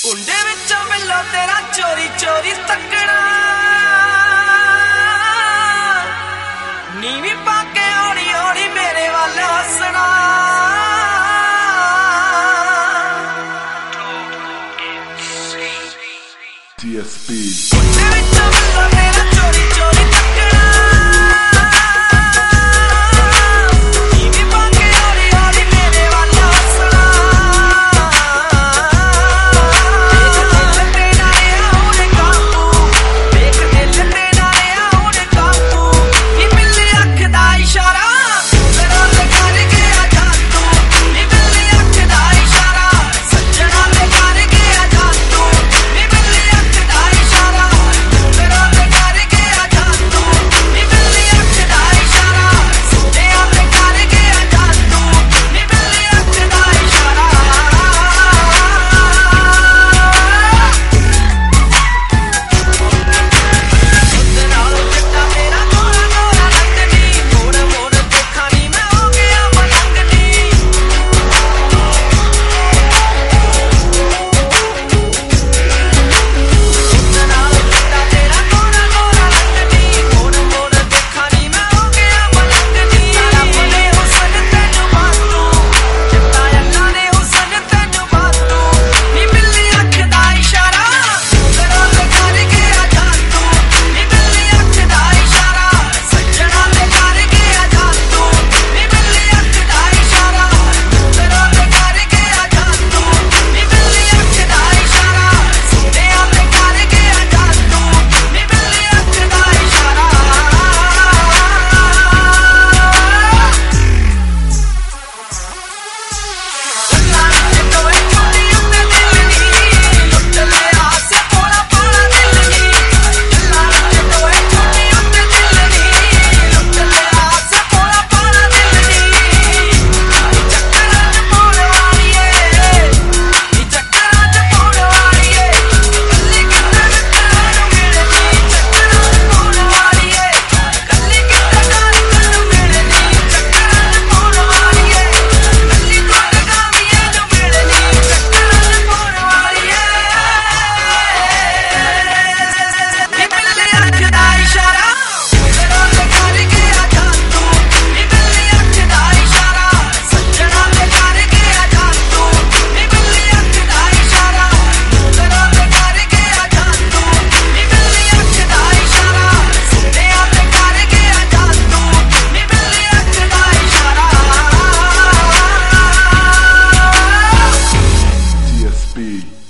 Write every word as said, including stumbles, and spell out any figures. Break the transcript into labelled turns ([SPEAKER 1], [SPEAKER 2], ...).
[SPEAKER 1] कुंडे विचों मिलो तेरा चोरी चोरी तकड़ा नीवी पाके ओड़ी ओड़ी मेरे वाल हसना
[SPEAKER 2] D S P
[SPEAKER 1] कुंडे विचों मिलो तेरा चोरी चोरी तकड़ा नीवी पाके ओड़ी ओड़ी मेरे वाल हसना
[SPEAKER 2] Speed.